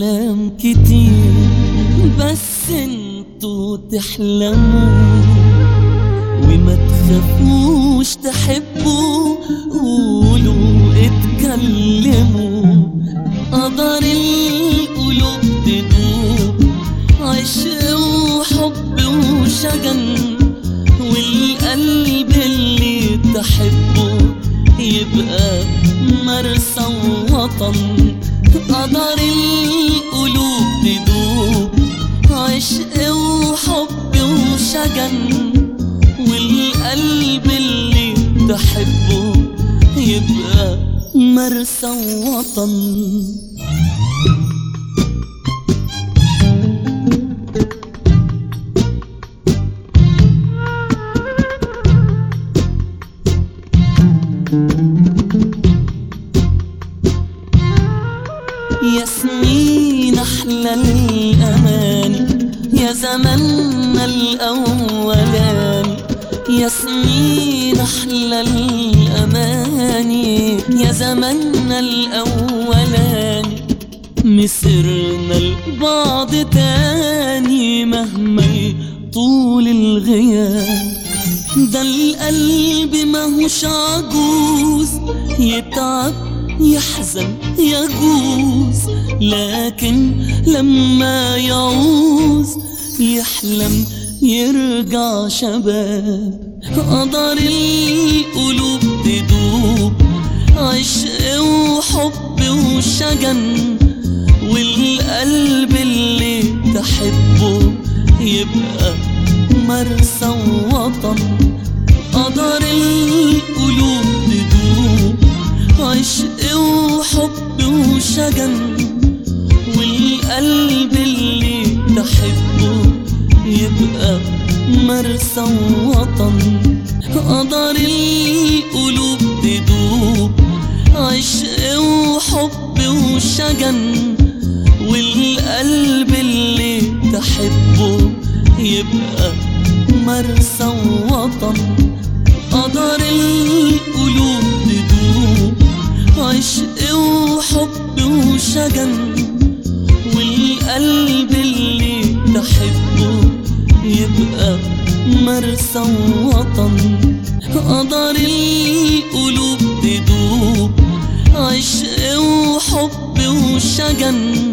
كلام كتير بس انتوا تحلموا وما تخافوش تحبوا، قولوا اتكلموا. قدر القلوب تدوب، عشق وحب وشجن، والقلب اللي تحبه يبقى مرسى ووطن. قدر القلوب تدوب، عشق وحب وشجن، والقلب اللي تحبه يبقى مرسى ووطن. يا سنين أحلى الأماني، يا زماننا الأولاني. يا سنين أحلى الأماني، يا زماننا الأولاني. مسرنا لبعض تاني مهما طول الغياب. ده القلب ماهوش عجوز، يتعب يحزن يجوز، لكن لما يعوز يحلم يرجع شباب. قدر القلوب تدوب، عشق وحب وشجن، والقلب اللي تحبه يبقى مرسى ووطن. قدر القلوب تدوب، عشق وحب وشجن، والقلب اللي تحبه يبقى مرسى ووطن. قدر القلوب تدوب، عشق وحب وشجن، والقلب اللي تحبه يبقى مرسى ووطن. قدر القلوب تدوب، عشق وحب وشجن، والقلب اللي تحبه يبقى مرسى ووطن. قدر القلوب تدوب، عشق وحب وشجن،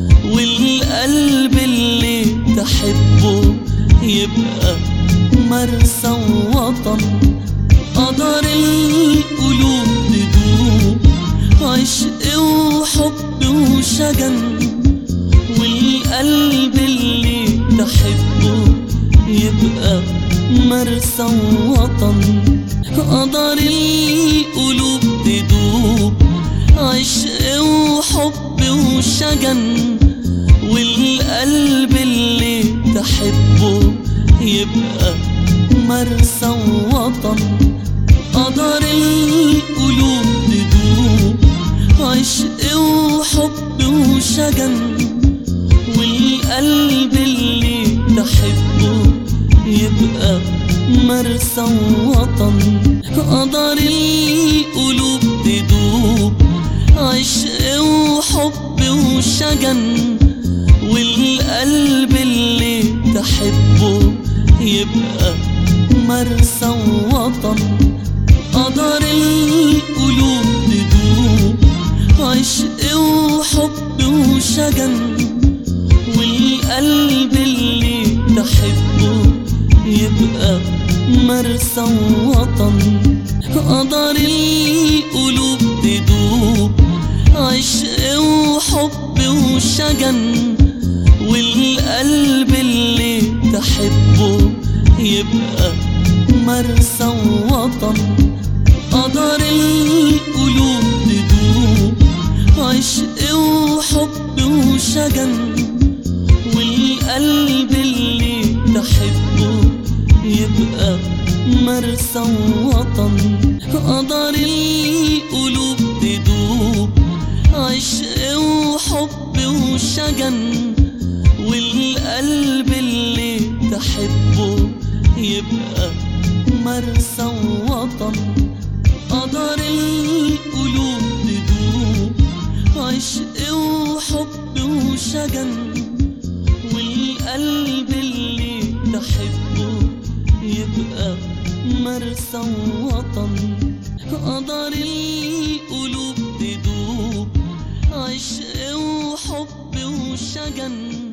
والقلب اللي تحبه يبقى مرسى ووطن. قدر القلوب تدوب، عشق وحب وشجن، والقلب اللي تحبه يبقى مرسى ووطن. قدر القلوب تدوب، عشق وحب وشجن، والقلب اللي تحبه يبقى مرسى ووطن. قدر القلوب تدوب، عشق وحب وشجن، والقلب اللي تحبه يبقى مرسى ووطن. قدر القلوب تدوب، عشق وحب وشجن، والقلب اللي تحبه يبقى مرسى ووطن. قدر القلوب تدوب، عشق وحب وشجن، والقلب اللي تحبه يبقى مرسى ووطن. قدر القلوب تدوب، عشق وحب وشجن، والقلب اللي تحبه يبقى مرسى ووطن. قدر القلوب تدوب، عشق وحب وشجن، والقلب اللي تحبه يبقى مرسى ووطن. قدر القلوب تدوب، عشق وحب وشجن، والقلب اللي تحبه يبقى مرسى ووطن. قدر القلوب تدوب، عشق وحب وشجن، وشجن، والقلب اللي تحبه يبقى مرسى ووطن. قدر القلوب تدوب، عشق وحب وشجن.